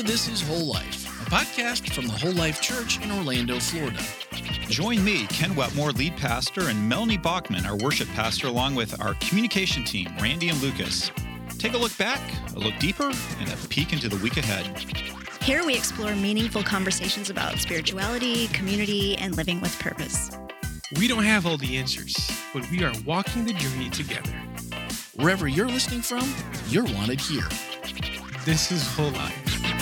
This is Whole Life, a podcast from the Whole Life Church in Orlando, Florida. Join me, Ken Wetmore, lead pastor, and Melanie Bachman, our worship pastor, along with our communication team, Randy and Lucas. Take a look back, a look deeper, and a peek into the week ahead. Here we explore meaningful conversations about spirituality, community, and living with purpose. We don't have all the answers, but we are walking the journey together. Wherever you're listening from, you're wanted here. This is Whole Life.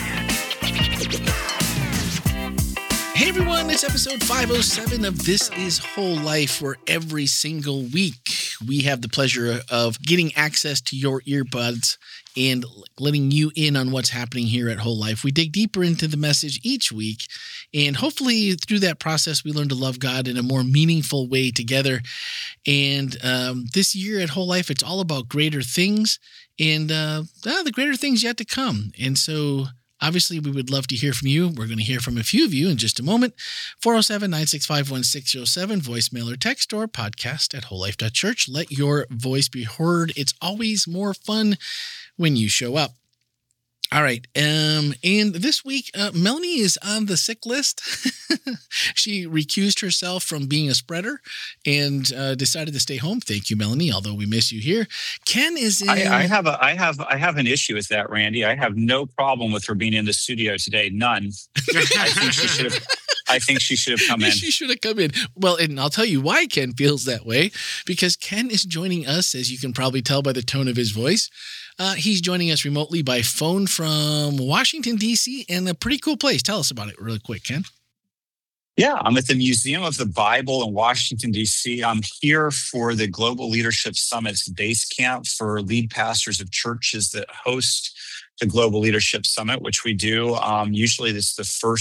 Hey everyone, it's episode 507 of This is Whole Life, where every single week we have the pleasure of getting access to your earbuds and letting you in on what's happening here at Whole Life. We dig deeper into the message each week, and hopefully through that process we learn to love God in a more meaningful way together. And this year at Whole Life, it's all about greater things and the greater things yet to come. And so obviously, we would love to hear from you. We're going to hear from a few of you in just a moment. 407-965-1607, voicemail or text, or podcast at wholelife.church. Let your voice be heard. It's always more fun when you show up. All right. And this week, Melanie is on the sick list. She recused herself from being a spreader and decided to stay home. Thank you, Melanie, although we miss you here. Ken is in. I have an issue with that, Randy. I have no problem with her being in the studio today. None. I think she should have come in. She should have come in. Well, and I'll tell you why Ken feels that way, because Ken is joining us, as you can probably tell by the tone of his voice. He's joining us remotely by phone from Washington, D.C., and a pretty cool place. Tell us about it really quick, Ken. Yeah, I'm at the Museum of the Bible in Washington, D.C. I'm here for the Global Leadership Summit's base camp for lead pastors of churches that host the Global Leadership Summit, which we do. Usually it's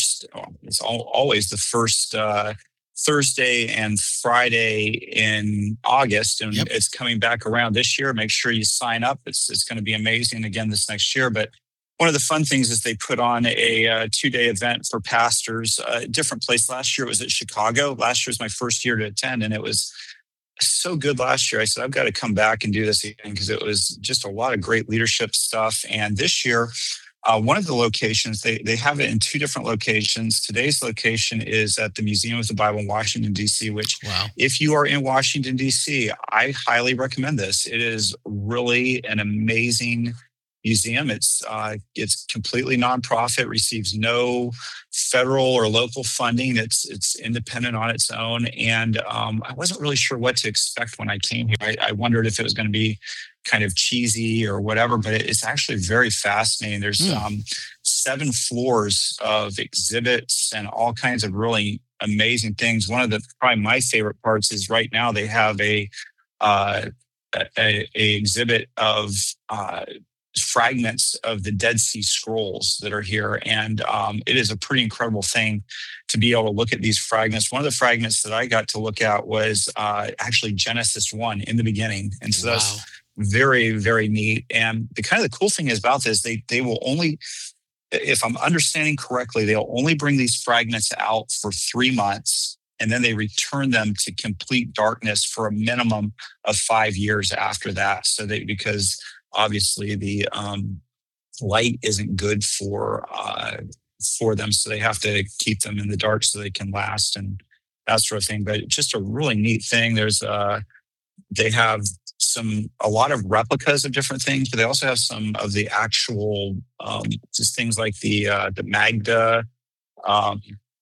always the first Thursday and Friday in August, and Yep. It's coming back around this year. Make sure you sign up. It's going to be amazing again this next year. But one of the fun things is they put on a 2-day event for pastors, a different place. Last year it was at Chicago. Last year was my first year to attend, and it was so good last year. I said, I've got to come back and do this again because it was just a lot of great leadership stuff. And this year, one of the locations, they have it in 2 different locations. Today's location is at the Museum of the Bible in Washington, D.C., which if you are in Washington, D.C., I highly recommend this. It is really an amazing museum. It's completely nonprofit, receives no federal or local funding. It's independent on its own. And I wasn't really sure what to expect when I came here. I wondered if it was going to be kind of cheesy or whatever, but it's actually very fascinating. There's 7 floors of exhibits and all kinds of really amazing things. One of the probably my favorite parts is right now they have a exhibit of fragments of the Dead Sea Scrolls that are here. And it is a pretty incredible thing to be able to look at these fragments. One of the fragments that I got to look at was actually Genesis 1 in the beginning. And so that's very, very neat. And the cool thing is about this, they will only, if I'm understanding correctly, they'll only bring these fragments out for 3 months. And then they return them to complete darkness for a minimum of 5 years after that. Because obviously the light isn't good for them, so they have to keep them in the dark so they can last and that sort of thing. But just a really neat thing. They have a lot of replicas of different things, but they also have some of the actual just things like the Magda. I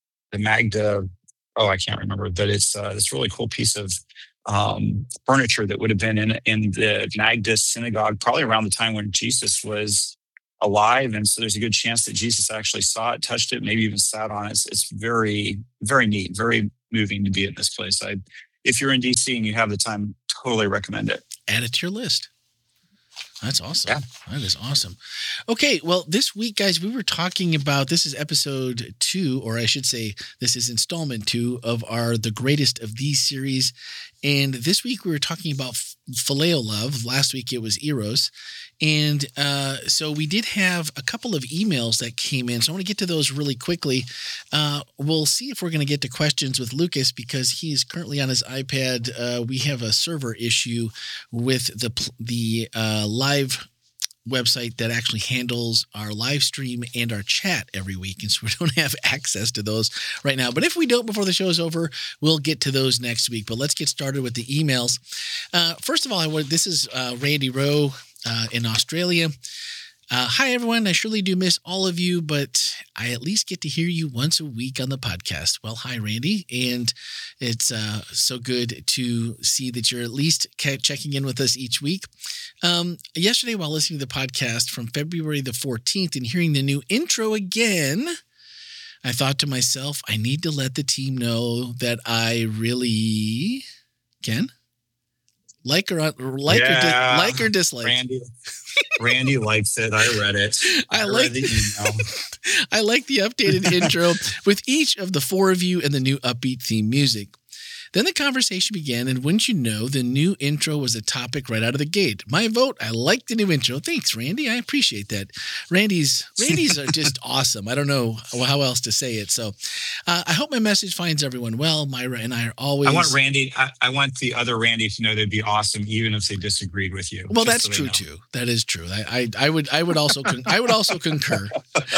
can't remember, but it's this really cool piece of furniture that would have been in the Magda synagogue probably around the time when Jesus was alive. And so there's a good chance that Jesus actually saw it, touched it, maybe even sat on it. It's very, very neat, very moving to be in this place. If you're in DC and you have the time, totally recommend it. Add it to your list. That's awesome. Yeah. That is awesome. Okay, well, this week, guys, we were talking about, this is episode 2, or I should say, this is installment 2 of our The Greatest of These series. And this week we were talking about phileo love. Last week it was eros. And so we did have a couple of emails that came in. So I want to get to those really quickly. We'll see if we're going to get to questions with Lucas because he is currently on his iPad. We have a server issue with the live website that actually handles our live stream and our chat every week. And so we don't have access to those right now. But if we don't before the show is over, we'll get to those next week. But let's get started with the emails. First of all, this is Randy Rowe in Australia. Hi, everyone. I surely do miss all of you, but I at least get to hear you once a week on the podcast. Well, hi, Randy. And it's so good to see that you're at least checking in with us each week. Yesterday, while listening to the podcast from February the 14th and hearing the new intro again, I thought to myself, I need to let the team know that I really can. Like or dislike. Randy likes it. I read it. I read the email. I like the updated intro with each of the four of you and the new upbeat theme music. Then the conversation began, and wouldn't you know, the new intro was a topic right out of the gate. My vote, I like the new intro. Thanks, Randy. I appreciate that. Randy's are just awesome. I don't know how else to say it. So I hope my message finds everyone well. Myra and I are always... I want Randy, I want the other Randy to know they'd be awesome, even if they disagreed with you. Well, that's true, too. That is true. I would also concur.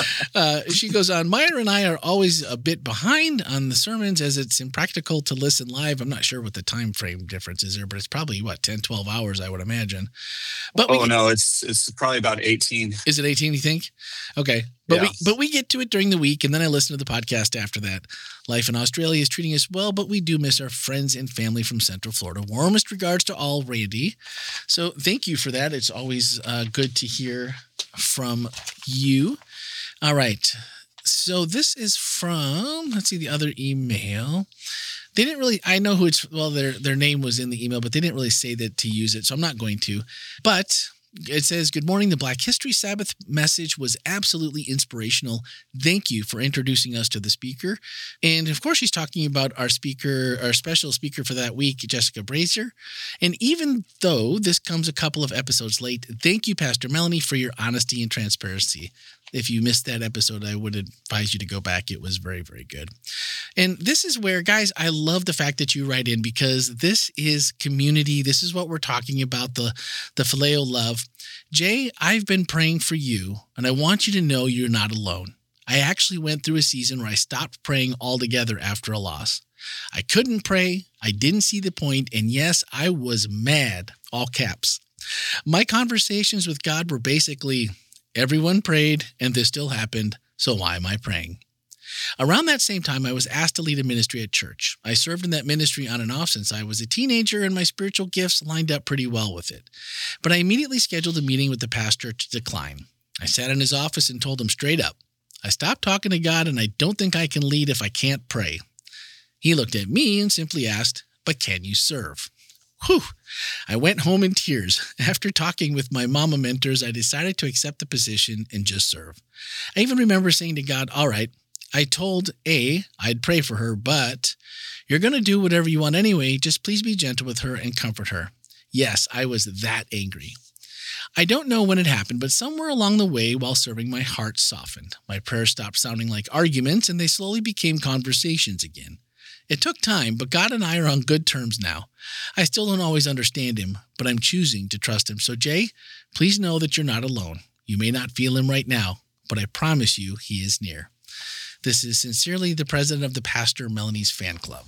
She goes on, Myra and I are always a bit behind on the sermons as it's impractical to listen live. I'm not sure what the time frame difference is there, but it's probably 10, 12 hours, I would imagine. But no, it's probably about 18. Is it 18, you think? Okay. But we get to it during the week, and then I listen to the podcast after that. Life in Australia is treating us well, but we do miss our friends and family from Central Florida. Warmest regards to all, Randy. So thank you for that. It's always good to hear from you. All right. So this is from, let's see the other email. They didn't really, I know who it's, well, their name was in the email, but they didn't really say that to use it, so I'm not going to. But it says, good morning. The Black History Sabbath message was absolutely inspirational. Thank you for introducing us to the speaker. And of course, she's talking about our special speaker for that week, Jessica Brazier. And even though this comes a couple of episodes late, thank you, Pastor Melanie, for your honesty and transparency. If you missed that episode, I would advise you to go back. It was very, very good. And this is where, guys, I love the fact that you write in because this is community. This is what we're talking about, the phileo love. Jay, I've been praying for you, and I want you to know you're not alone. I actually went through a season where I stopped praying altogether after a loss. I couldn't pray. I didn't see the point. And yes, I was mad, all caps. My conversations with God were basically... everyone prayed, and this still happened, so why am I praying? Around that same time, I was asked to lead a ministry at church. I served in that ministry on and off since I was a teenager, and my spiritual gifts lined up pretty well with it. But I immediately scheduled a meeting with the pastor to decline. I sat in his office and told him straight up, I stopped talking to God, and I don't think I can lead if I can't pray. He looked at me and simply asked, but can you serve? Whew. I went home in tears. After talking with my mama mentors, I decided to accept the position and just serve. I even remember saying to God, all right, I told A, I'd pray for her, but you're going to do whatever you want anyway. Just please be gentle with her and comfort her. Yes, I was that angry. I don't know when it happened, but somewhere along the way while serving, my heart softened. My prayers stopped sounding like arguments, and they slowly became conversations again. It took time, but God and I are on good terms now. I still don't always understand him, but I'm choosing to trust him. So Jay, please know that you're not alone. You may not feel him right now, but I promise you he is near. This is sincerely the president of the Pastor Melanie's fan club.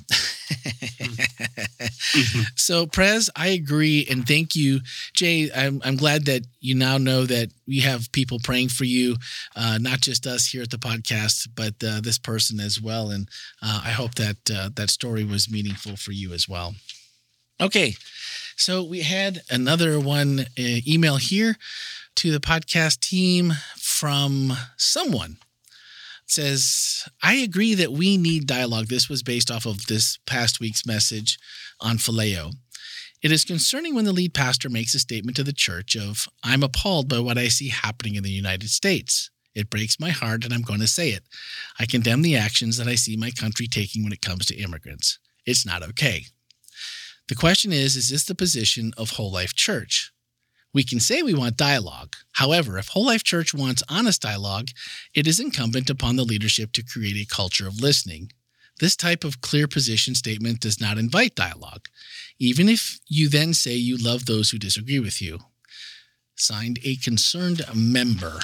So, Prez, I agree, and thank you. Jay, I'm glad that you now know that we have people praying for you, not just us here at the podcast, but this person as well, and I hope that that story was meaningful for you as well. Okay, so we had another one email here to the podcast team from someone. Says, I agree that we need dialogue. This was based off of this past week's message on phileo. It is concerning when the lead pastor makes a statement to the church of, I'm appalled by what I see happening in the United States. It breaks my heart, and I'm going to say it. I condemn the actions that I see my country taking when it comes to immigrants. It's not okay. The question is this the position of Whole Life Church? We can say we want dialogue. However, if Whole Life Church wants honest dialogue, it is incumbent upon the leadership to create a culture of listening. This type of clear position statement does not invite dialogue, even if you then say you love those who disagree with you. Signed, a concerned member.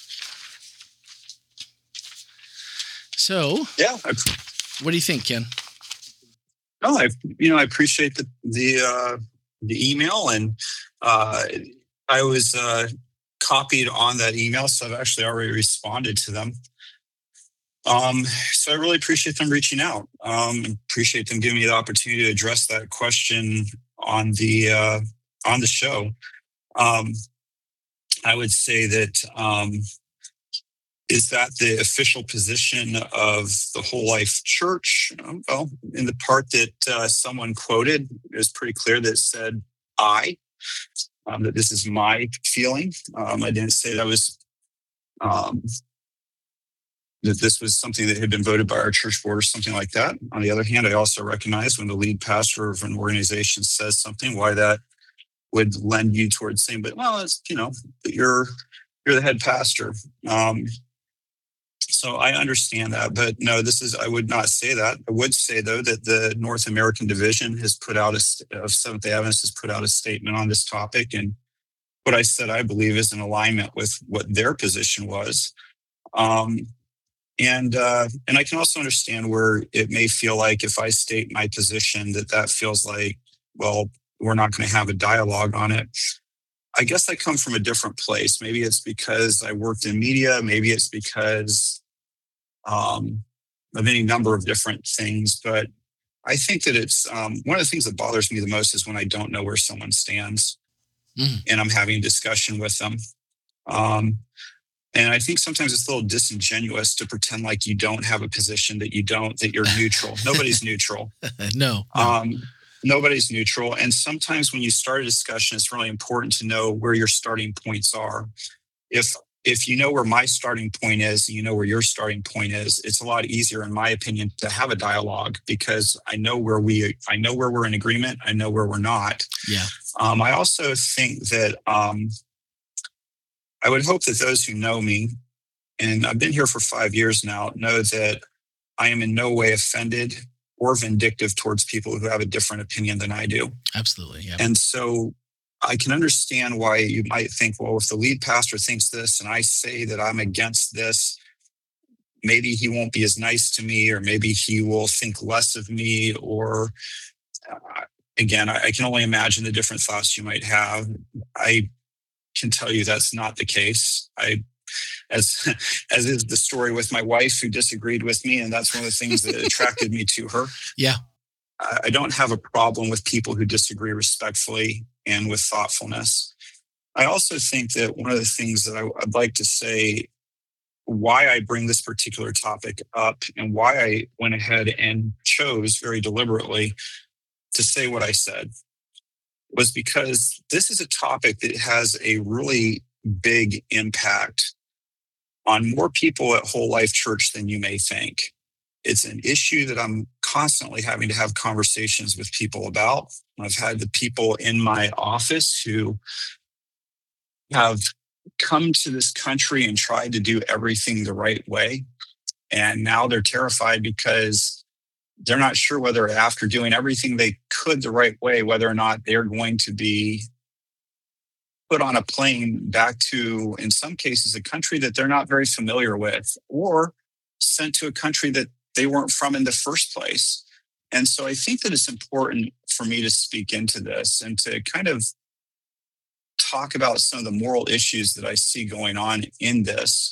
So, Yeah. what do you think, Ken? No, I appreciate the email, and I was copied on that email, so I've actually already responded to them. So I really appreciate them reaching out. Appreciate them giving me the opportunity to address that question on the show. I would say that is that the official position of the Whole Life Church? Well, in the part that someone quoted, it was pretty clear that it said that this is my feeling. I didn't say that was that this was something that had been voted by our church board or something like that. On the other hand, I also recognize when the lead pastor of an organization says something, why that would lend you towards saying, but well, it's, you're the head pastor. So I understand that, but no, I would not say that. I would say, though, that the North American division has put out of Seventh-day Adventists has put out a statement on this topic. And what I said, I believe, is in alignment with what their position was. And I can also understand where it may feel like if I state my position, that feels like, well, we're not going to have a dialogue on it. I guess I come from a different place. Maybe it's because I worked in media. Maybe it's because of any number of different things. But I think that it's one of the things that bothers me the most is when I don't know where someone stands and I'm having a discussion with them. And I think sometimes it's a little disingenuous to pretend like you don't have a position, that you're neutral. Nobody's neutral. No. Nobody's neutral. And sometimes when you start a discussion, it's really important to know where your starting points are. If you know where my starting point is and you know where your starting point is, it's a lot easier, in my opinion, to have a dialogue because I know where we're in agreement. I know where we're not. Yeah. I also think that I would hope that those who know me, and I've been here for 5 years now, know that I am in no way offended or vindictive towards people who have a different opinion than I do. Absolutely. Yeah. And so I can understand why you might think, well, if the lead pastor thinks this and I say that I'm against this, maybe he won't be as nice to me, or maybe he will think less of me. Or again, I can only imagine the different thoughts you might have. I can tell you that's not the case. As is the story with my wife who disagreed with me, and that's one of the things that attracted me to her. Yeah. I don't have a problem with people who disagree respectfully and with thoughtfulness. I also think that one of the things that I'd like to say, why I bring this particular topic up and why I went ahead and chose very deliberately to say what I said, was because this is a topic that has a really big impact on more people at Whole Life Church than you may think. It's an issue that I'm constantly having to have conversations with people about. I've had the people in my office who have come to this country and tried to do everything the right way. And now they're terrified because they're not sure whether, after doing everything they could the right way, whether or not they're going to be put on a plane back to, in some cases, a country that they're not very familiar with, or sent to a country that they weren't from in the first place. And so I think that it's important for me to speak into this and to kind of talk about some of the moral issues that I see going on in this.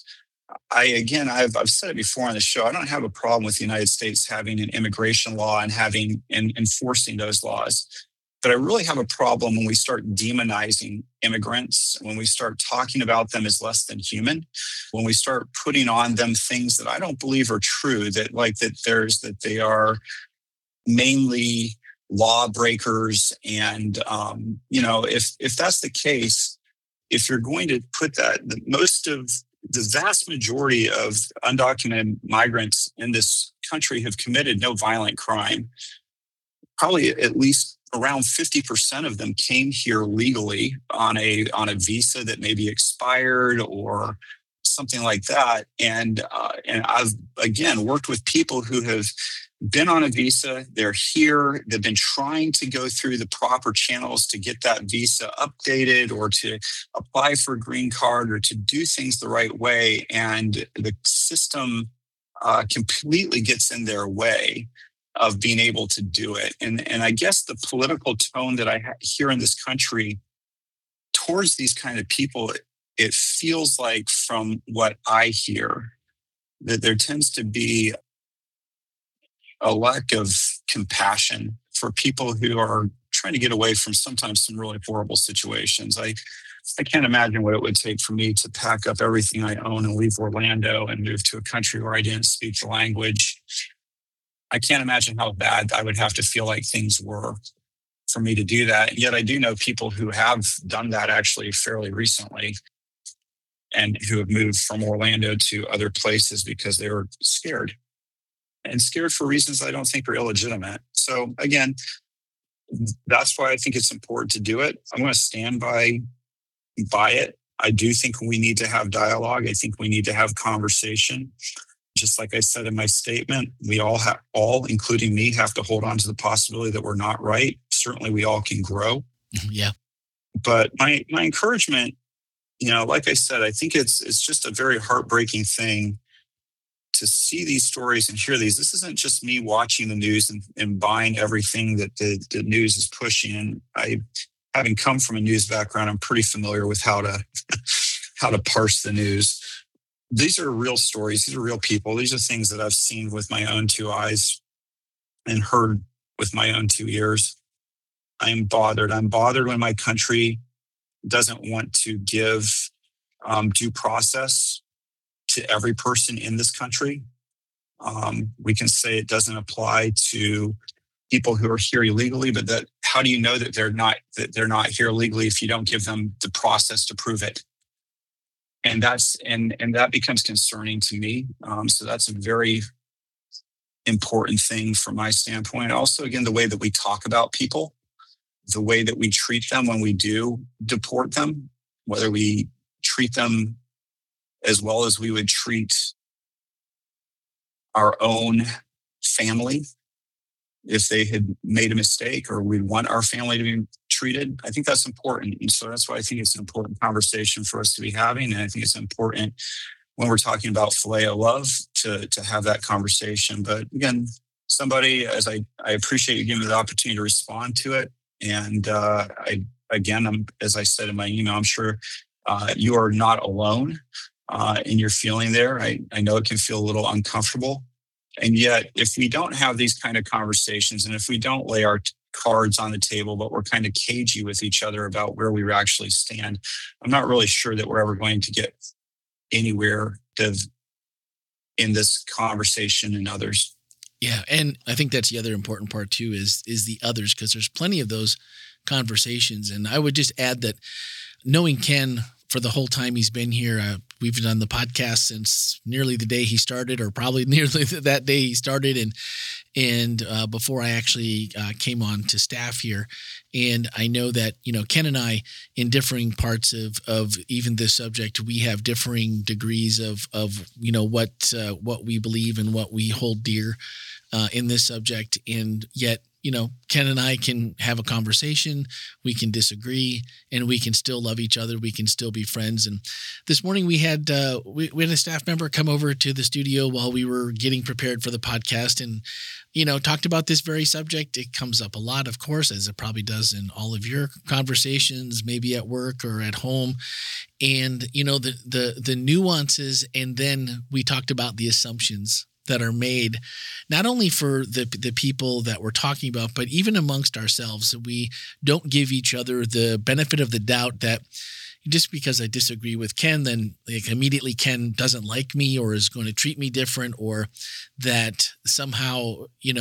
I've said it before on the show, I don't have a problem with the United States having an immigration law and enforcing those laws. But I really have a problem when we start demonizing immigrants, when we start talking about them as less than human, when we start putting on them things that I don't believe are true, that they are mainly lawbreakers. And, if that's the case, if you're going to put that, the vast majority of undocumented migrants in this country have committed no violent crime. Probably at least around 50% of them came here legally on a visa that may be expired or something like that. And I've, again, worked with people who have been on a visa, they're here, they've been trying to go through the proper channels to get that visa updated or to apply for a green card or to do things the right way. And the system completely gets in their way of being able to do it. And I guess the political tone that I hear in this country towards these kind of people, it feels like from what I hear, that there tends to be a lack of compassion for people who are trying to get away from sometimes some really horrible situations. I can't imagine what it would take for me to pack up everything I own and leave Orlando and move to a country where I didn't speak the language. I can't imagine how bad I would have to feel like things were for me to do that. And yet I do know people who have done that actually fairly recently and who have moved from Orlando to other places because they were scared. And scared for reasons I don't think are illegitimate. So again, that's why I think it's important to do it. I'm going to stand by it. I do think we need to have dialogue. I think we need to have conversation. Just like I said in my statement, we all, including me, have to hold on to the possibility that we're not right. Certainly we all can grow. Yeah. But my encouragement, like I said, I think it's just a very heartbreaking thing to see these stories and hear these. This isn't just me watching the news and buying everything that the news is pushing. Having come from a news background, I'm pretty familiar with how to parse the news. These are real stories. These are real people. These are things that I've seen with my own two eyes and heard with my own 2 ears. I'm bothered. I'm bothered when my country doesn't want to give due process to every person in this country. We can say it doesn't apply to people who are here illegally, but how do you know that they're not here illegally if you don't give them the process to prove it? And that becomes concerning to me. So that's a very important thing from my standpoint. Also, again, the way that we talk about people, the way that we treat them when we do deport them, whether we treat them as well as we would treat our own family if they had made a mistake, or we want our family to be treated. I think that's important. And so that's why I think it's an important conversation for us to be having. And I think it's important when we're talking about phileo love to have that conversation. But again, somebody, as I appreciate you giving me the opportunity to respond to it. And as I said in my email, I'm sure you are not alone in your feeling there. I know it can feel a little uncomfortable. And yet, if we don't have these kind of conversations, and if we don't lay our cards on the table, but we're kind of cagey with each other about where we actually stand, I'm not really sure that we're ever going to get anywhere in this conversation and others. Yeah, and I think that's the other important part too is the others, because there's plenty of those conversations. And I would just add that knowing Ken for the whole time he's been here, we've done the podcast since nearly the day he started, or probably nearly that day he started, and before I actually came on to staff here. And I know that, Ken and I, in differing parts of even this subject, we have differing degrees of what we believe and what we hold dear in this subject. And yet, Ken and I can have a conversation, we can disagree, and we can still love each other. We can still be friends. And this morning we had a staff member come over to the studio while we were getting prepared for the podcast and, talked about this very subject. It comes up a lot, of course, as it probably does in all of your conversations, maybe at work or at home. And, the nuances, and then we talked about the assumptions that are made, not only for the people that we're talking about, but even amongst ourselves. We don't give each other the benefit of the doubt that just because I disagree with Ken, then immediately Ken doesn't like me or is going to treat me different, or that somehow,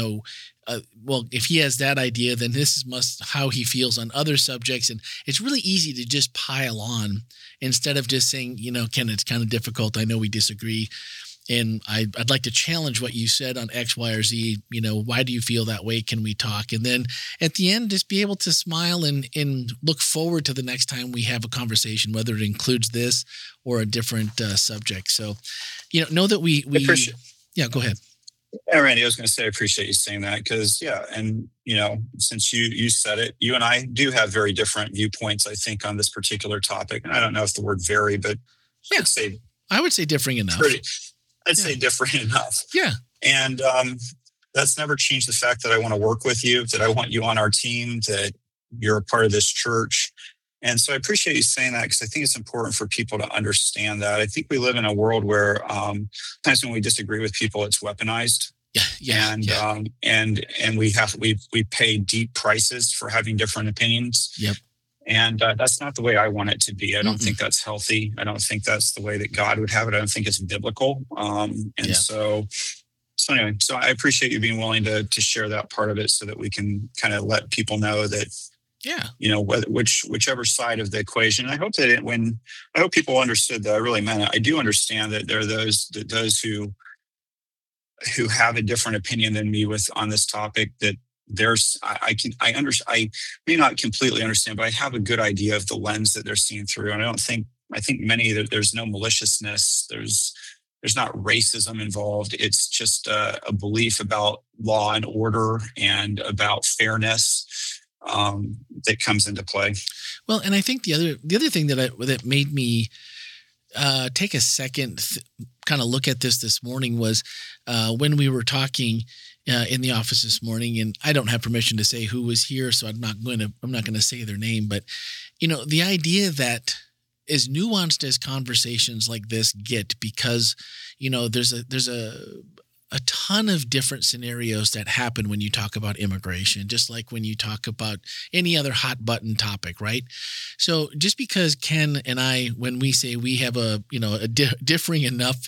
if he has that idea, then this is how he feels on other subjects. And it's really easy to just pile on instead of just saying, Ken, it's kind of difficult. I know we disagree. And I'd like to challenge what you said on X, Y, or Z. Why do you feel that way? Can we talk? And then at the end, just be able to smile and look forward to the next time we have a conversation, whether it includes this or a different subject. So, know that we appreciate. Yeah, go ahead. Yeah, Randy, I was going to say, I appreciate you saying that because, yeah, and since you said it, you and I do have very different viewpoints, I think, on this particular topic. And I don't know if the word vary, but Yeah. I'd say I would say differing enough. say different enough. Yeah. And that's never changed the fact that I want to work with you, that I want you on our team, that you're a part of this church. And so I appreciate you saying that because I think it's important for people to understand that. I think we live in a world where sometimes when we disagree with people, it's weaponized. And we pay deep prices for having different opinions. Yep. And that's not the way I want it to be. I don't think that's healthy. I don't think that's the way that God would have it. I don't think it's biblical. So anyway, so I appreciate you being willing to share that part of it so that we can kind of let people know that, whichever side of the equation. I hope that I hope people understood that I really meant it. I do understand that there are those who have a different opinion than me on this topic, that I may not completely understand, but I have a good idea of the lens that they're seeing through. And I think many that there's no maliciousness. There's not racism involved. It's just a belief about law and order and about fairness that comes into play. Well, and I think the other thing that made me take a second, kind of look at this morning was when we were talking in the office this morning, and I don't have permission to say who was here, so I'm not going to say their name, but the idea that as nuanced as conversations like this get, because there's a ton of different scenarios that happen when you talk about immigration, just like when you talk about any other hot button topic, right? So just because Ken and I, when we say we have a differing enough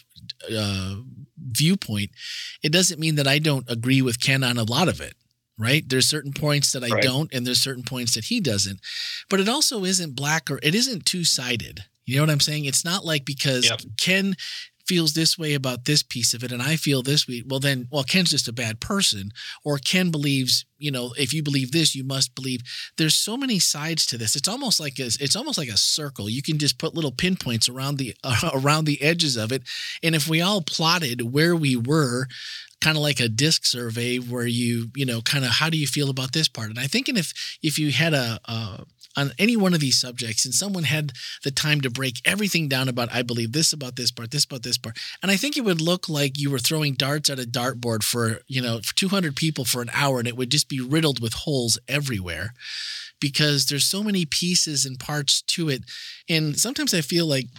viewpoint, it doesn't mean that I don't agree with Ken on a lot of it, right? There's certain points that I don't, and there's certain points that he doesn't. But it also isn't black, or it isn't two-sided. You know what I'm saying? It's not like because Ken feels this way about this piece of it and I feel this way, well, Ken's just a bad person, or Ken believes, if you believe this, you must believe. There's so many sides to this. It's almost like a circle. You can just put little pinpoints around the edges of it. And if we all plotted where we were, kind of like a disc survey where you kind of, how do you feel about this part? And I think if you had on any one of these subjects, and someone had the time to break everything down about, I believe this about this part, this about this part. And I think it would look like you were throwing darts at a dartboard for 200 people for an hour, and it would just be riddled with holes everywhere because there's so many pieces and parts to it. And sometimes I feel like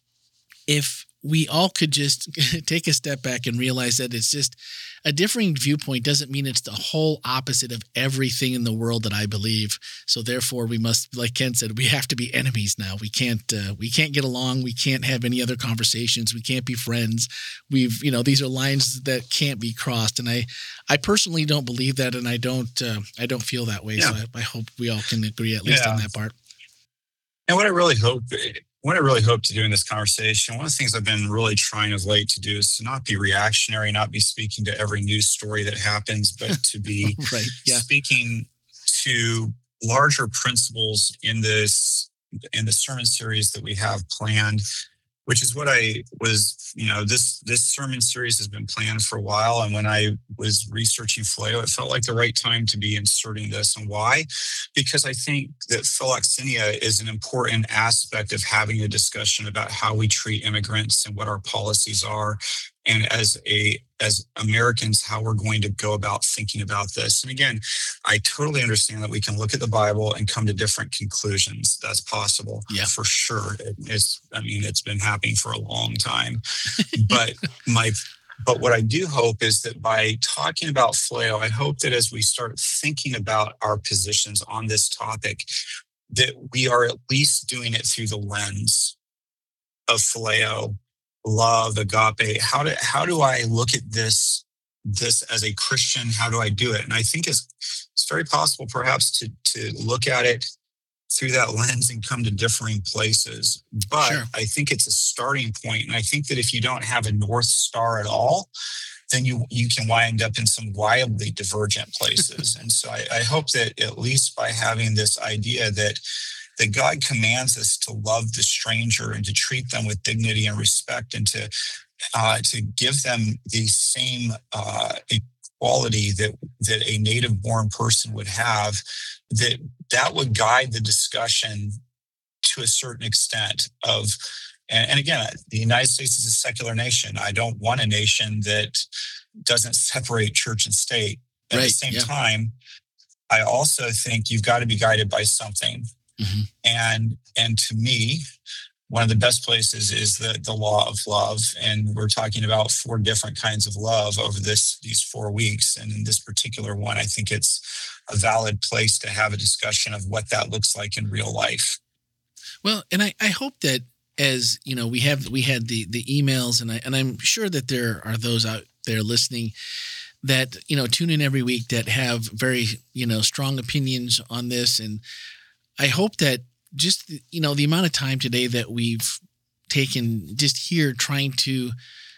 if we all could just take a step back and realize that it's just a differing viewpoint doesn't mean it's the whole opposite of everything in the world that I believe. So therefore we must, like Ken said, we have to be enemies now. We can't get along. We can't have any other conversations. We can't be friends. These are lines that can't be crossed. And I personally don't believe that. And I don't feel that way. Yeah. So I hope we all can agree at least on that part. And what I really hope to do in this conversation, one of the things I've been really trying of late to do is to not be reactionary, not be speaking to every news story that happens, but to be speaking to larger principles in the sermon series that we have planned, which is what I was, this sermon series has been planned for a while. And when I was researching Phileo, it felt like the right time to be inserting this. And why? Because I think that philoxenia is an important aspect of having a discussion about how we treat immigrants and what our policies are. And as Americans, how we're going to go about thinking about this. And again, I totally understand that we can look at the Bible and come to different conclusions. That's possible, for sure. It's been happening for a long time. But what I do hope is that by talking about Phileo, I hope that as we start thinking about our positions on this topic, that we are at least doing it through the lens of Phileo, love, agape. How do I look at this as a Christian? How do I do it? And I think it's very possible perhaps to look at it through that lens and come to differing places. But sure. I think it's a starting point. And I think that if you don't have a North Star at all, then you can wind up in some wildly divergent places. And so I hope that at least by having this idea that God commands us to love the stranger and to treat them with dignity and respect and to to give them the same equality that a native-born person would have, that would guide the discussion to a certain extent of. And again, the United States is a secular nation. I don't want a nation that doesn't separate church and state. At the same time, I also think you've got to be guided by something. Mm-hmm. And to me, one of the best places is the law of love. And we're talking about 4 different kinds of love over these 4 weeks. And in this particular one, I think it's a valid place to have a discussion of what that looks like in real life. Well, and I hope that, as you know, we had the emails, and I'm sure that there are those out there listening that, you know, tune in every week that have very, you know, strong opinions on this. And I hope that just, you know, the amount of time today that we've taken just here trying to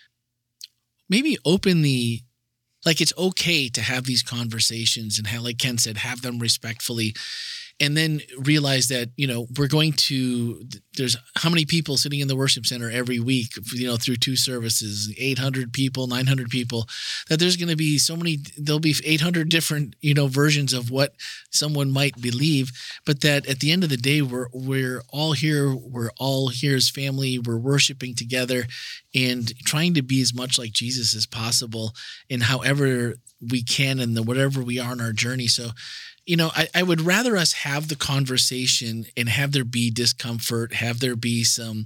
maybe open like, it's okay to have these conversations and have, like Ken said, have them respectfully. And then realize that, you know, there's how many people sitting in the worship center every week, you know, through 2 services, 800 people, 900 people, that there's going to be there'll be 800 different, you know, versions of what someone might believe. But that at the end of the day, we're all here. We're all here as family. We're worshiping together and trying to be as much like Jesus as possible in however we can and whatever we are on our journey. So, you know, I would rather us have the conversation and have there be discomfort, have there be some,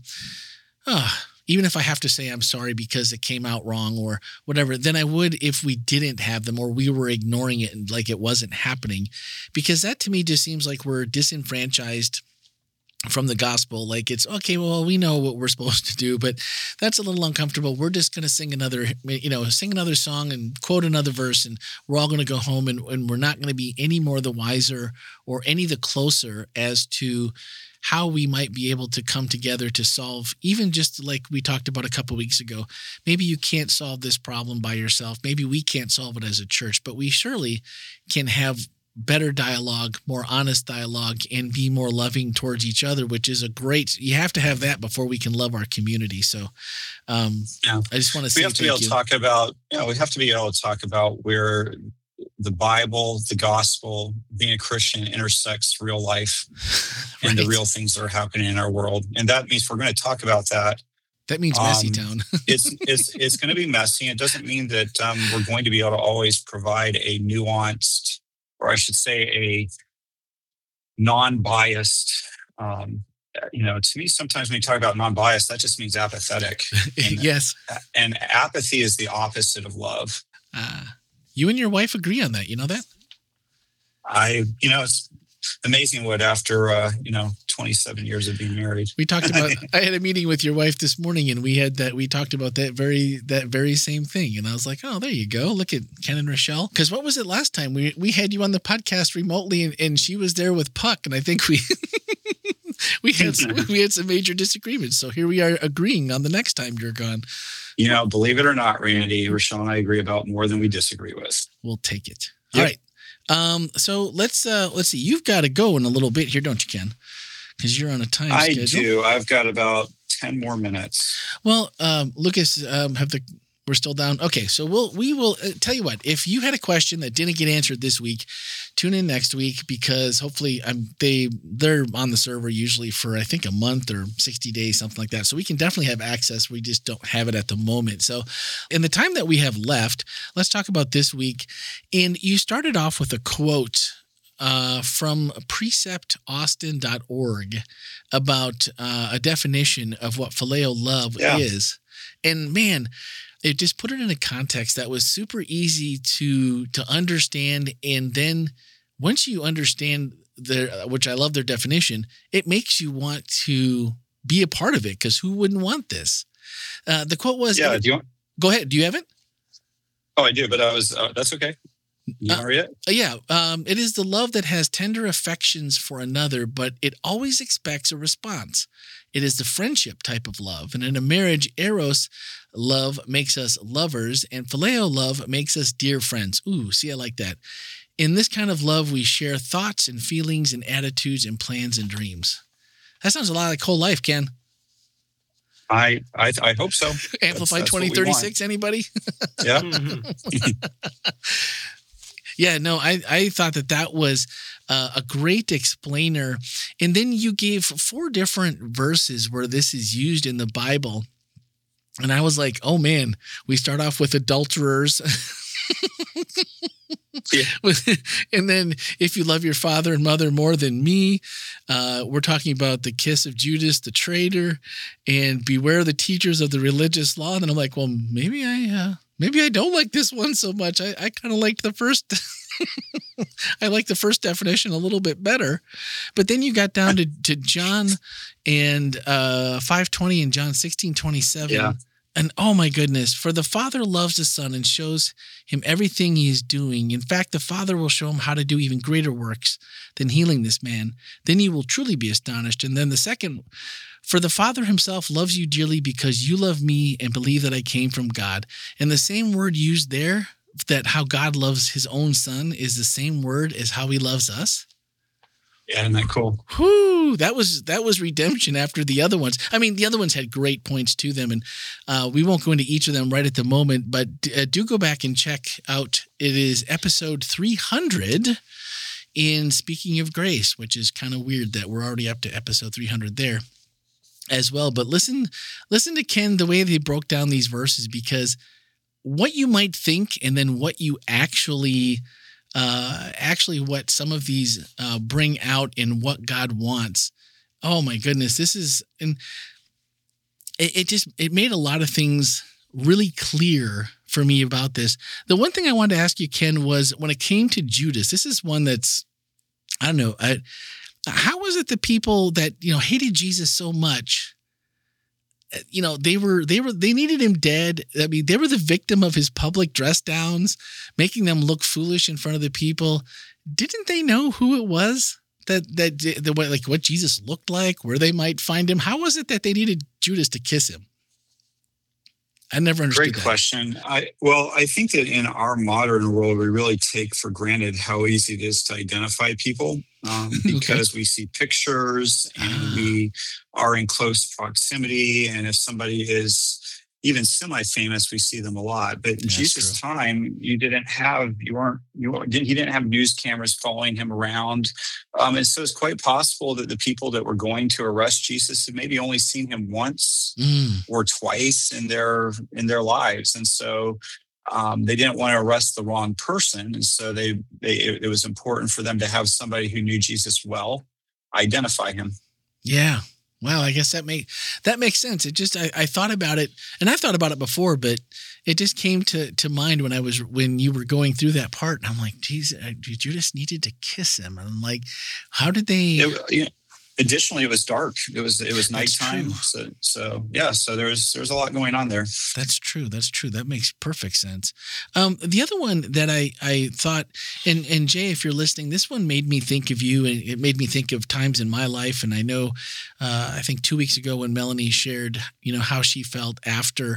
even if I have to say I'm sorry because it came out wrong or whatever, than I would if we didn't have them or we were ignoring it and like it wasn't happening. Because that to me just seems like we're disenfranchised from the gospel. Like, it's okay, well, we know what we're supposed to do, but that's a little uncomfortable. We're just going to sing another song and quote another verse, and we're all going to go home, and we're not going to be any more the wiser or any the closer as to how we might be able to come together to solve, even just like we talked about a couple of weeks ago. Maybe you can't solve this problem by yourself. Maybe we can't solve it as a church, but we surely can have better dialogue, more honest dialogue, and be more loving towards each other, which is you have to have that before we can love our community. So I just want to say we have to be able to talk about where the Bible, the gospel, being a Christian intersects real life and the real things that are happening in our world. And that means we're going to talk about that. That means messy town. it's going to be messy. It doesn't mean that we're going to be able to always provide a nuanced, or I should say a non-biased, to me, sometimes when you talk about non-biased, that just means apathetic. Yes. And apathy is the opposite of love. You and your wife agree on that. You know that? It's amazing what after 27 years of being married. We talked about I had a meeting with your wife this morning, and we talked about that very same thing. And I was like, oh, there you go. Look at Ken and Rochelle. Because what was it last time? We had you on the podcast remotely, and she was there with Puck, and I think we had some major disagreements. So here we are agreeing on the next time you're gone. Believe it or not, Randy, Rochelle and I agree about more than we disagree with. We'll take it. Yep. All right. So let's see. You've got to go in a little bit here, don't you, Ken? Because you're on a time schedule. I do. I've got about 10 more minutes. Well, Lucas, we're still down. Okay, so we will tell you what. If you had a question that didn't get answered this week, tune in next week, because hopefully they're on the server usually for I think a month or 60 days, something like that. So we can definitely have access. We just don't have it at the moment. So in the time that we have left, let's talk about this week. And you started off with a quote from preceptaustin.org about a definition of what phileo love is. And man, it just put it in a context that was super easy to understand. And then once you understand which I love their definition, it makes you want to be a part of it, because who wouldn't want this? The quote was, do you want? Go ahead. Do you have it? Oh, I do, but that's okay. You want to read it? Yeah. It is the love that has tender affections for another, but it always expects a response. It is the friendship type of love. And in a marriage, eros love makes us lovers, and phileo love makes us dear friends. Ooh, see, I like that. In this kind of love, we share thoughts and feelings and attitudes and plans and dreams. That sounds a lot like whole life, Ken. I hope so. Amplify That's what we 2036, anybody? Yeah. Yeah, no, I thought that was a great explainer. And then you gave 4 different verses where this is used in the Bible. And I was like, oh man, we start off with adulterers. Yeah. And then if you love your father and mother more than me, we're talking about the kiss of Judas, the traitor, and beware the teachers of the religious law. And then I'm like, well, maybe I don't like this one so much. I kind of liked the first. I like the first definition a little bit better. But then you got down to John and 5:20 and John 16:27. Yeah. And oh my goodness, for the Father loves the Son and shows him everything he is doing. In fact, the Father will show him how to do even greater works than healing this man. Then he will truly be astonished. And then the second, for the Father himself loves you dearly because you love me and believe that I came from God. And the same word used there, that how God loves his own Son, is the same word as how he loves us. Yeah, isn't that cool? Whew, that was redemption after the other ones. I mean, the other ones had great points to them, and we won't go into each of them right at the moment, but do go back and check out. It is episode 300 in Speaking of Grace, which is kind of weird that we're already up to episode 300 there as well. But listen to Ken, the way they broke down these verses, because what you might think and then what you actually what some of these bring out in what God wants. Oh my goodness, this is, and it made a lot of things really clear for me about this. The one thing I wanted to ask you, Ken, was when it came to Judas, this is one that's, I don't know, how was it the people that, hated Jesus so much, they needed him dead. I mean, they were the victim of his public dress downs, making them look foolish in front of the people. Didn't they know who it was like what Jesus looked like, where they might find him? How was it that they needed Judas to kiss him? I never understood. Great question. I think that in our modern world, we really take for granted how easy it is to identify people because we see pictures and we are in close proximity. And if somebody is even semi-famous, we see them a lot. But in Jesus' time, he didn't have news cameras following him around. And so it's quite possible that the people that were going to arrest Jesus had maybe only seen him once or twice in their lives. And so they didn't want to arrest the wrong person. And so it was important for them to have somebody who knew Jesus well identify him. Yeah. Wow, I guess that makes sense. It just I thought about it, and I've thought about it before, but it just came to mind when you were going through that part, and I'm like, geez, Judas needed to kiss him, and I'm like, how did they? Additionally, it was dark. It was nighttime. So there's a lot going on there. That's true. That makes perfect sense. The other one that I thought, and Jay, if you're listening, this one made me think of you, and it made me think of times in my life. And I know, I think 2 weeks ago when Melanie shared, how she felt after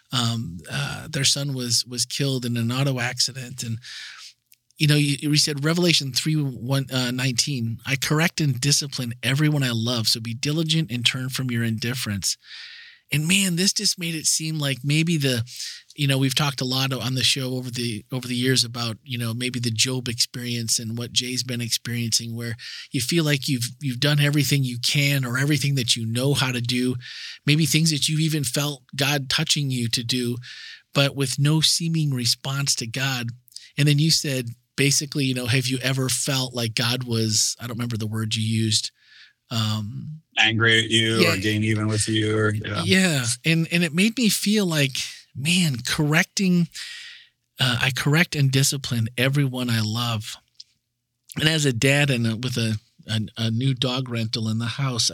their son was killed in an auto accident, and you said Revelation 3:19, I correct and discipline everyone I love, so be diligent and turn from your indifference. And man, this just made it seem like maybe we've talked a lot on the show over the years about, maybe the Job experience and what Jay's been experiencing, where you feel like you've done everything you can or everything that you know how to do, maybe things that you even felt God touching you to do, but with no seeming response to God. And then you said, basically, have you ever felt like God was, I don't remember the word you used. Angry at you or getting even with you. Yeah. And it made me feel like, man, I correct and discipline everyone I love. And as a dad and with a new dog rental in the house,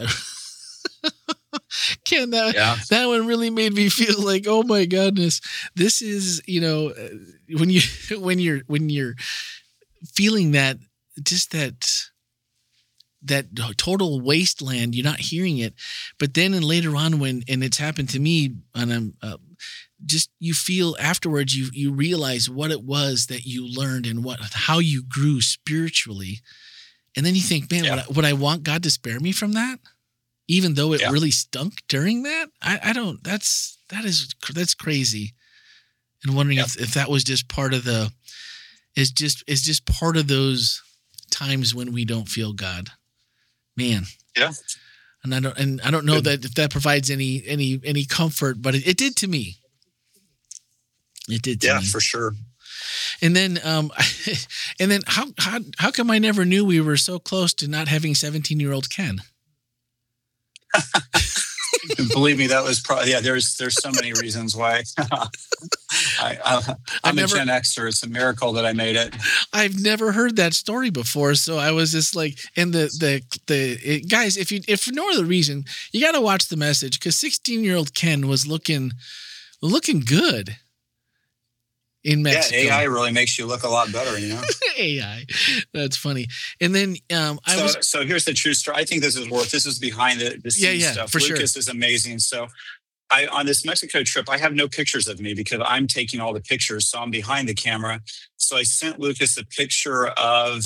Ken, that one really made me feel like, oh my goodness, this is, when you're feeling that, just that total wasteland, you're not hearing it. But then later on and it's happened to me, and I'm just, you feel afterwards, you realize what it was that you learned and how you grew spiritually. And then you think, man, would I want God to spare me from that? even though it really stunk during that. I don't. That's crazy. And wondering if that was just part of is just part of those times when we don't feel God, man. Yeah. And I don't know that if that provides any comfort, but it did to me. It did to me. Yeah, for sure. And then how come I never knew we were so close to not having 17-year-old Ken? Believe me, that was probably, there's so many reasons why. I'm a Gen Xer. It's a miracle that I made it. I've never heard that story before. So I was just like, and guys, if for no other reason, you got to watch The Message, because 16-year-old Ken was looking good in Mexico. Yeah, AI really makes you look a lot better, AI. That's funny. And then So here's the true story. I think this is behind the scenes stuff. For Lucas sure. is amazing. So on this Mexico trip, I have no pictures of me because I'm taking all the pictures. So I'm behind the camera. So I sent Lucas a picture of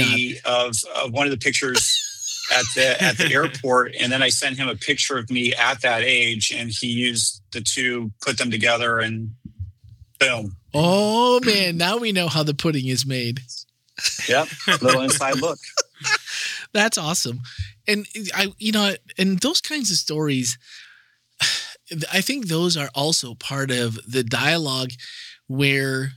of one of the pictures at the airport. And then I sent him a picture of me at that age, and he used the two, put them together, and boom. Oh man, now we know how the pudding is made. Yep, little inside look. That's awesome. And and those kinds of stories, I think those are also part of the dialogue where,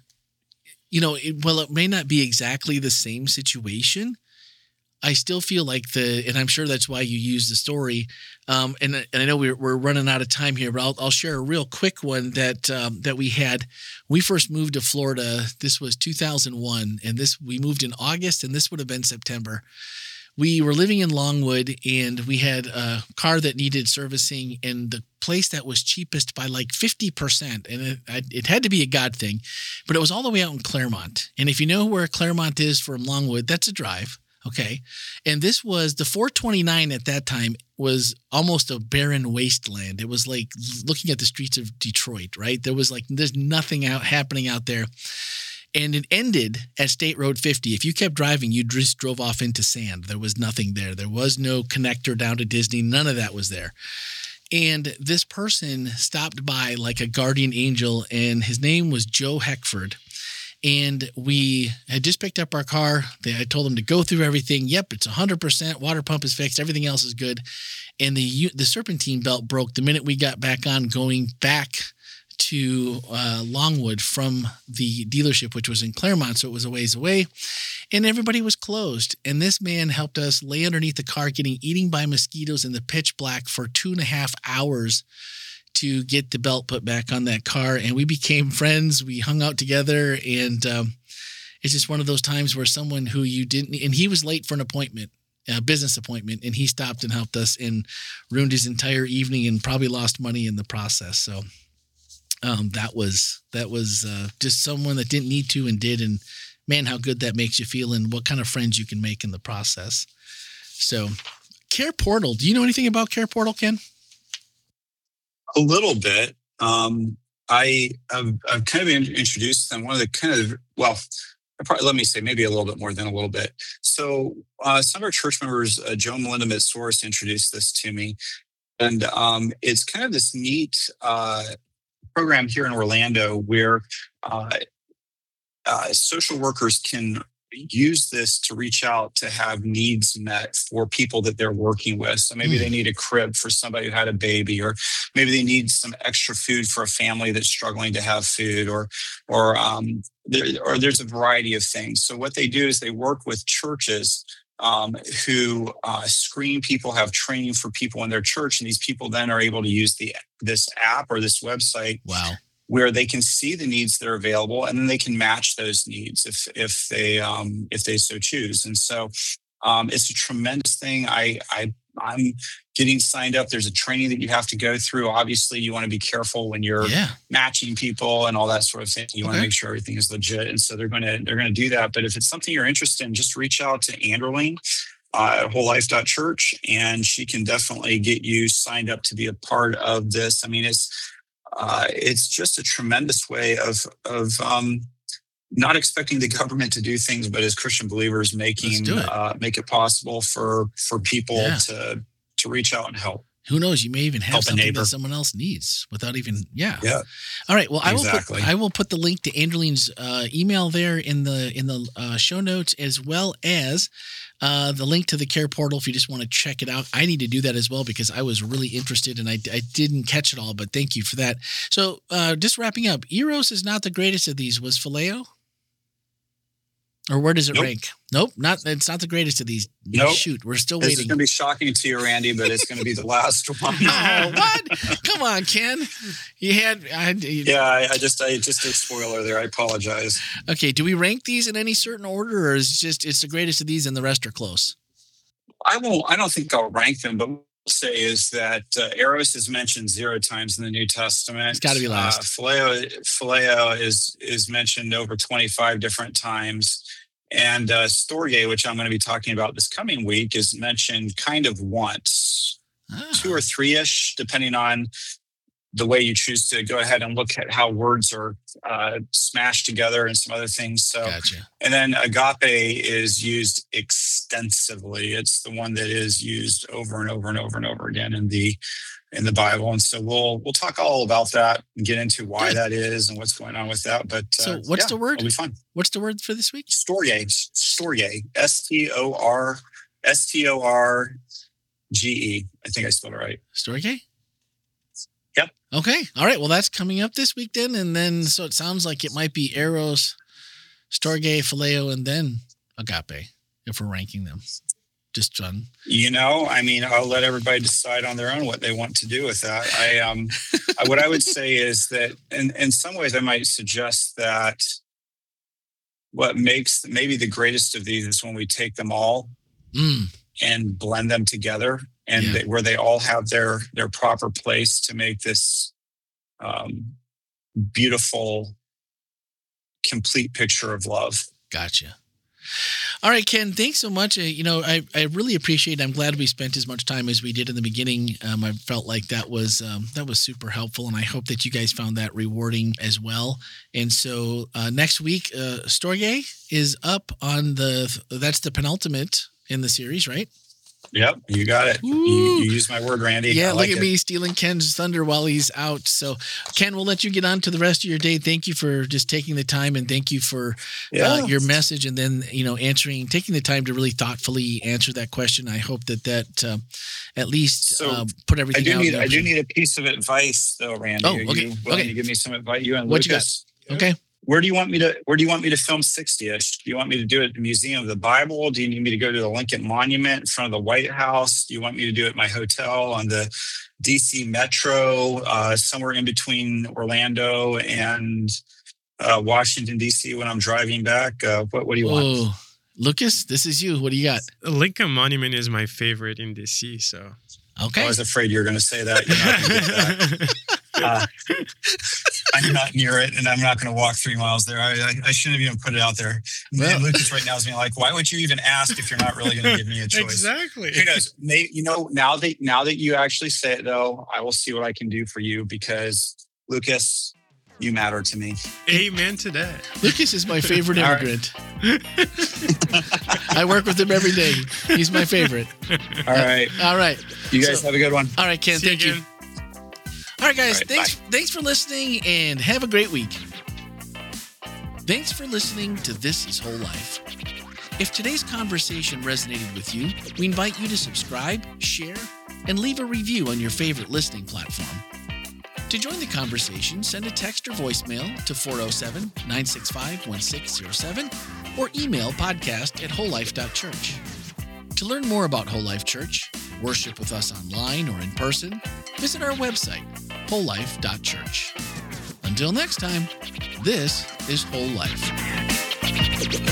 it may not be exactly the same situation, I still feel like and I'm sure that's why you use the story. And I know we're running out of time here, but I'll share a real quick one that we had. We first moved to Florida. This was 2001, and we moved in August, and this would have been September. We were living in Longwood, and we had a car that needed servicing, and the place that was cheapest by like 50%, and it had to be a God thing, but it was all the way out in Claremont. And if you know where Claremont is from Longwood, that's a drive. Okay. And this was the 429 at that time was almost a barren wasteland. It was like looking at the streets of Detroit, right? There's nothing happening out there. And it ended at State Road 50. If you kept driving, you just drove off into sand. There was nothing there. There was no connector down to Disney. None of that was there. And this person stopped by like a guardian angel, and his name was Joe Heckford. And we had just picked up our car. I told them to go through everything. Yep, it's 100%. Water pump is fixed. Everything else is good. And the serpentine belt broke the minute we got back on, going back to Longwood from the dealership, which was in Claremont, so it was a ways away. And everybody was closed. And this man helped us lay underneath the car, getting eaten by mosquitoes in the pitch black for 2.5 hours to get the belt put back on that car. And we became friends. We hung out together. And it's just one of those times where someone who you didn't, and he was late for an appointment, a business appointment, and he stopped and helped us and ruined his entire evening and probably lost money in the process. So that was just someone that didn't need to and did. And man, how good that makes you feel and what kind of friends you can make in the process. So Care Portal. Do you know anything about Care Portal, Ken? A little bit. I've kind of introduced them. One of the let me say maybe a little bit more than a little bit. So some of our church members, Joe and Melinda Mitsoris, introduced this to me. And it's kind of this neat program here in Orlando where social workers can use this to reach out to have needs met for people that they're working with. So maybe they need a crib for somebody who had a baby, or maybe they need some extra food for a family that's struggling to have food, or there's a variety of things. So what they do is they work with churches who screen people, have training for people in their church, and these people then are able to use this app or this website. Wow. Where they can see the needs that are available, and then they can match those needs if they so choose. And so it's a tremendous thing. I'm getting signed up. There's a training that you have to go through. Obviously, you want to be careful when you're matching people and all that sort of thing. You want to make sure everything is legit, and so they're going to do that. But if it's something you're interested in, just reach out to Anderling at wholelife.church, and she can definitely get you signed up to be a part of this. I mean, it's just a tremendous way of not expecting the government to do things, but as Christian believers make it possible for people to reach out and help. Who knows? You may even have Help a something neighbor. that someone else needs without even, Yeah. All right. Well, Exactly. I will put the link to Andreline's email there in the show notes, as well as the link to the Care Portal if you just want to check it out. I need to do that as well because I was really interested and I didn't catch it all, but thank you for that. So just wrapping up, Eros is not the greatest of these. Was Phileo? Or where does it Nope. rank? Nope, it's not the greatest of these. Nope. Shoot, we're still This is waiting. going to be shocking to you, Randy, but it's going to be the last one. Oh, what? Come on, Ken. You had. Yeah, I just did spoiler there. I apologize. Okay, do we rank these in any certain order, or is it just it's the greatest of these and the rest are close? I don't think I'll rank them, but what I'll say is that Eros is mentioned 0 times in the New Testament. It's gotta be last. Phileo is mentioned over 25 different times. And Storge, which I'm going to be talking about this coming week, is mentioned kind of once, 2 or 3-ish, depending on the way you choose to go ahead and look at how words are smashed together and some other things. So, Gotcha. And then agape is used extensively. It's the one that is used over and over and over and over again in the Bible. And so we'll talk all about that and get into why that is and what's going on with that. But So what's the word? It'll be fun. What's the word for this week? Storge, Storge, Storge. I think I spelled it right. Storge? Yep. Okay. All right. Well, that's coming up this week then. And then, so it sounds like it might be Eros, Storge, Phileo, and then agape, if we're ranking them. Just fun. I'll let everybody decide on their own what they want to do with that. What I would say is that in some ways I might suggest that what makes maybe the greatest of these is when we take them all and blend them together and where they all have their proper place to make this beautiful, complete picture of love. Gotcha. All right, Ken, thanks so much. I really appreciate it. I'm glad we spent as much time as we did in the beginning. I felt like that was super helpful, and I hope that you guys found that rewarding as well. And so next week, Storge is up on that's the penultimate in the series, right? Yep, you got it. You used my word, Randy. Yeah, look at me stealing Ken's thunder while he's out. So, Ken, we'll let you get on to the rest of your day. Thank you for just taking the time, and thank you for your message, and then taking the time to really thoughtfully answer that question. I hope that at least put everything out. I do need a piece of advice, though, Randy. Oh, okay. You willing to give me some advice? You and What Lucas. you got? Okay. Where do you want me to film 60-ish? Do you want me to do it at the Museum of the Bible? Do you need me to go to the Lincoln Monument in front of the White House? Do you want me to do it at my hotel on the DC Metro, somewhere in between Orlando and Washington, DC when I'm driving back? What do you want? Lucas, this is you. What do you got? The Lincoln Monument is my favorite in DC, so. Okay. I was afraid you were going to say that. You're not going to get that. I'm not near it, and I'm not going to walk 3 miles there. I shouldn't have even put it out there. And Lucas right now is being like, "Why would you even ask if you're not really going to give me a choice?" Exactly. Who knows? Now that you actually say it, though, I will see what I can do for you because Lucas, you matter to me. Amen to that. Lucas is my favorite immigrant. I work with him every day. He's my favorite. All right. All right. You guys have a good one. All right, Ken. Thank you. All right, guys. All right, thanks for listening, and have a great week. Thanks for listening to This Is Whole Life. If today's conversation resonated with you, we invite you to subscribe, share, and leave a review on your favorite listening platform. To join the conversation, send a text or voicemail to 407-965-1607 or email podcast@wholelife.church. To learn more about Whole Life Church, worship with us online or in person, visit our website, wholelife.church. Until next time, this is Whole Life.